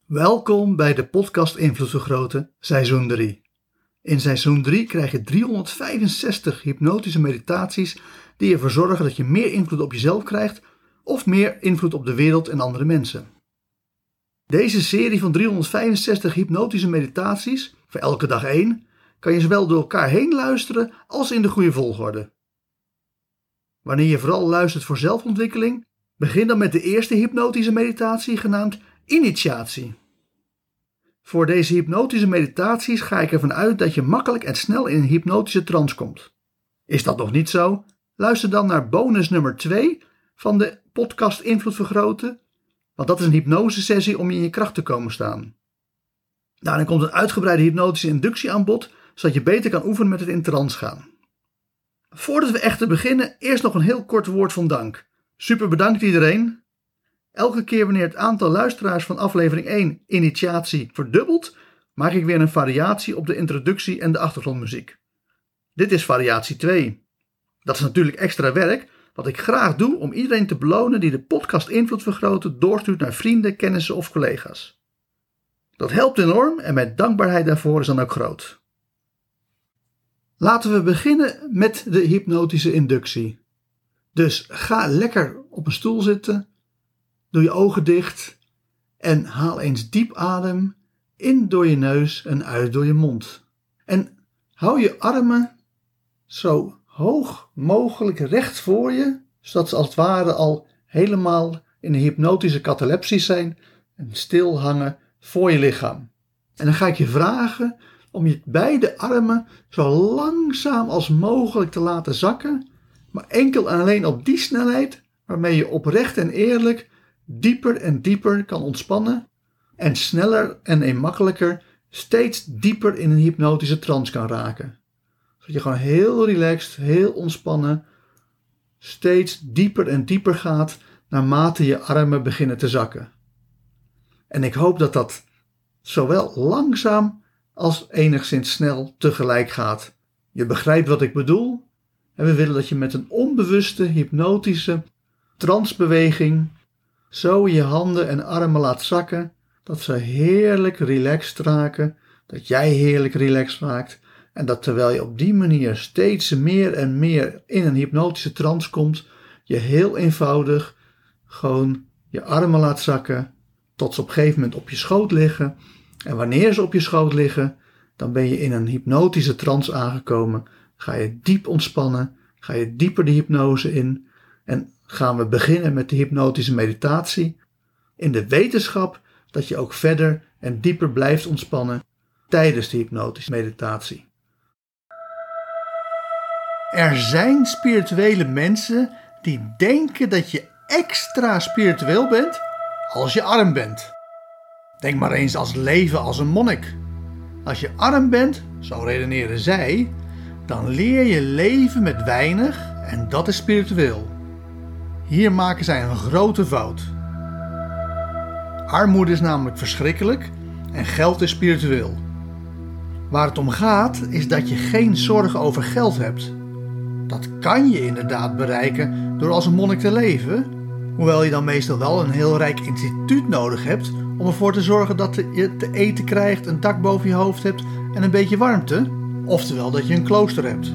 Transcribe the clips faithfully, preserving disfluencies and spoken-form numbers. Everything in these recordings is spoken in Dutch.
Welkom bij de podcast Invloed Vergroten, seizoen drie. In seizoen drie krijg je driehonderdvijfenzestig hypnotische meditaties die ervoor zorgen dat je meer invloed op jezelf krijgt of meer invloed op de wereld en andere mensen. Deze serie van driehonderdvijfenzestig hypnotische meditaties, voor elke dag één, kan je zowel door elkaar heen luisteren als in de goede volgorde. Wanneer je vooral luistert voor zelfontwikkeling, begin dan met de eerste hypnotische meditatie genaamd initiatie. Voor deze hypnotische meditaties ga ik ervan uit dat je makkelijk en snel in een hypnotische trance komt. Is dat nog niet zo? Luister dan naar bonus nummer twee van de podcast Invloed Vergroten, want dat is een hypnosesessie om in je kracht te komen staan. Daarin komt een uitgebreide hypnotische inductie aan bod, zodat je beter kan oefenen met het in trance gaan. Voordat we echter beginnen, eerst nog een heel kort woord van dank. Super bedankt iedereen. Elke keer wanneer het aantal luisteraars van aflevering één initiatie verdubbelt, maak ik weer een variatie op de introductie en de achtergrondmuziek. Dit is variatie twee. Dat is natuurlijk extra werk, wat ik graag doe om iedereen te belonen die de podcast Invloed Vergroten doorstuurt naar vrienden, kennissen of collega's. Dat helpt enorm en mijn dankbaarheid daarvoor is dan ook groot. Laten we beginnen met de hypnotische inductie. Dus ga lekker op een stoel zitten. Doe je ogen dicht en haal eens diep adem in door je neus en uit door je mond. En hou je armen zo hoog mogelijk recht voor je, zodat ze als het ware al helemaal in een hypnotische catalepsis zijn en stil hangen voor je lichaam. En dan ga ik je vragen om je beide armen zo langzaam als mogelijk te laten zakken, maar enkel en alleen op die snelheid waarmee je oprecht en eerlijk dieper en dieper kan ontspannen en sneller en eenmakkelijker steeds dieper in een hypnotische trance kan raken. Zodat je gewoon heel relaxed, heel ontspannen, steeds dieper en dieper gaat naarmate je armen beginnen te zakken. En ik hoop dat dat zowel langzaam als enigszins snel tegelijk gaat. Je begrijpt wat ik bedoel en we willen dat je met een onbewuste hypnotische transbeweging zo je handen en armen laat zakken, dat ze heerlijk relaxed raken, dat jij heerlijk relaxed raakt en dat terwijl je op die manier steeds meer en meer in een hypnotische trance komt, je heel eenvoudig gewoon je armen laat zakken tot ze op een gegeven moment op je schoot liggen. En wanneer ze op je schoot liggen, dan ben je in een hypnotische trance aangekomen, ga je diep ontspannen, ga je dieper de hypnose in en gaan we beginnen met de hypnotische meditatie in de wetenschap dat je ook verder en dieper blijft ontspannen tijdens de hypnotische meditatie. Er zijn spirituele mensen die denken dat je extra spiritueel bent als je arm bent. Denk maar eens als leven als een monnik. Als je arm bent, zo redeneren zij, dan leer je leven met weinig en dat is spiritueel. Hier maken zij een grote fout. Armoede is namelijk verschrikkelijk en geld is spiritueel. Waar het om gaat is dat je geen zorgen over geld hebt. Dat kan je inderdaad bereiken door als een monnik te leven, hoewel je dan meestal wel een heel rijk instituut nodig hebt om ervoor te zorgen dat je te eten krijgt, een dak boven je hoofd hebt en een beetje warmte, oftewel dat je een klooster hebt.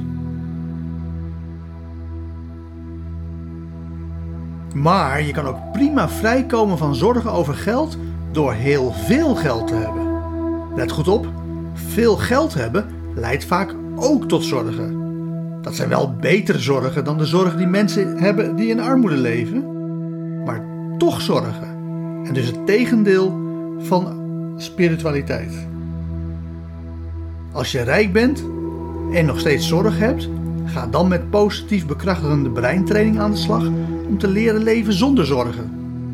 Maar je kan ook prima vrijkomen van zorgen over geld door heel veel geld te hebben. Let goed op, veel geld hebben leidt vaak ook tot zorgen. Dat zijn wel betere zorgen dan de zorgen die mensen hebben die in armoede leven, maar toch zorgen. En dus het tegendeel van spiritualiteit. Als je rijk bent en nog steeds zorg hebt, ga dan met positief bekrachtigende breintraining aan de slag om te leren leven zonder zorgen.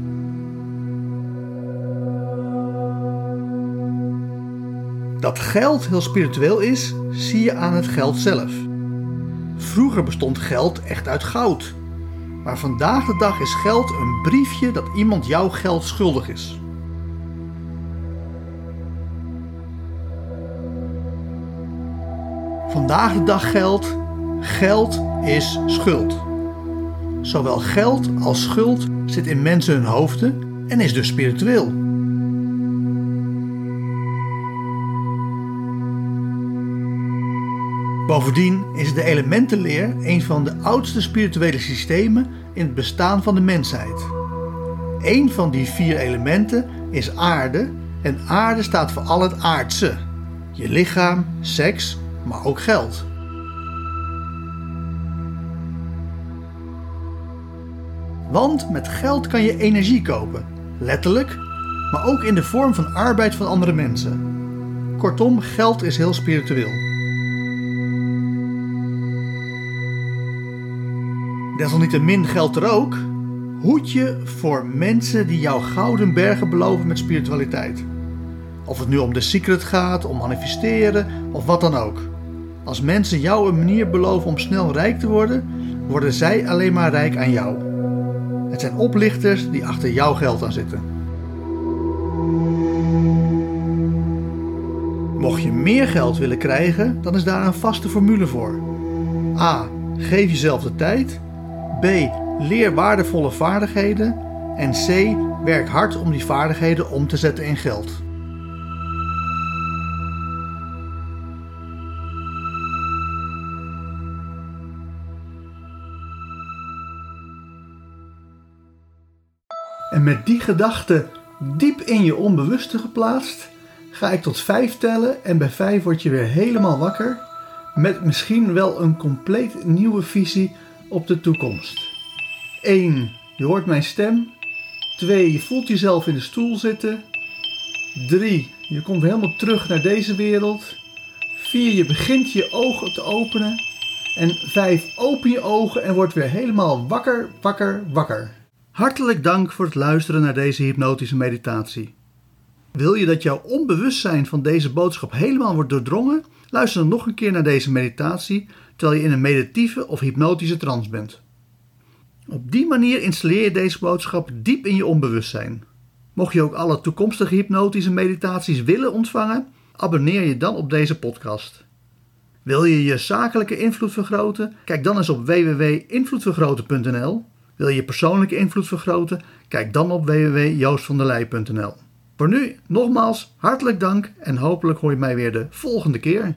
Dat geld heel spiritueel is, zie je aan het geld zelf. Vroeger bestond geld echt uit goud. Maar vandaag de dag is geld een briefje dat iemand jouw geld schuldig is. Vandaag de dag geldt, geld is schuld. Zowel geld als schuld zit in mensen hun hoofden en is dus spiritueel. Bovendien is de elementenleer een van de oudste spirituele systemen in het bestaan van de mensheid. Eén van die vier elementen is aarde en aarde staat voor al het aardse. Je lichaam, seks, maar ook geld. Want met geld kan je energie kopen, letterlijk, maar ook in de vorm van arbeid van andere mensen. Kortom, geld is heel spiritueel. Desalniettemin geldt er ook: hoed je voor mensen die jou gouden bergen beloven met spiritualiteit. Of het nu om The Secret gaat, om manifesteren of wat dan ook. Als mensen jou een manier beloven om snel rijk te worden, worden zij alleen maar rijk aan jou. Het zijn oplichters die achter jouw geld aan zitten. Mocht je meer geld willen krijgen, dan is daar een vaste formule voor. A. Geef jezelf de tijd. B. Leer waardevolle vaardigheden. En C. Werk hard om die vaardigheden om te zetten in geld. En met die gedachte diep in je onbewuste geplaatst, ga ik tot vijf tellen en bij vijf word je weer helemaal wakker met misschien wel een compleet nieuwe visie op de toekomst. één. Je hoort mijn stem. twee. Je voelt jezelf in de stoel zitten. drie. Je komt weer helemaal terug naar deze wereld. vier. Je begint je ogen te openen. En vijf. Open je ogen en word weer helemaal wakker, wakker, wakker. Hartelijk dank voor het luisteren naar deze hypnotische meditatie. Wil je dat jouw onbewustzijn van deze boodschap helemaal wordt doordrongen? Luister dan nog een keer naar deze meditatie terwijl je in een meditatieve of hypnotische trance bent. Op die manier installeer je deze boodschap diep in je onbewustzijn. Mocht je ook alle toekomstige hypnotische meditaties willen ontvangen, abonneer je dan op deze podcast. Wil je je zakelijke invloed vergroten? Kijk dan eens op w w w punt invloedvergroten punt n l. Wil je je persoonlijke invloed vergroten? Kijk dan op w w w punt joost van der leij punt n l. Voor nu, nogmaals, hartelijk dank en hopelijk hoor je mij weer de volgende keer.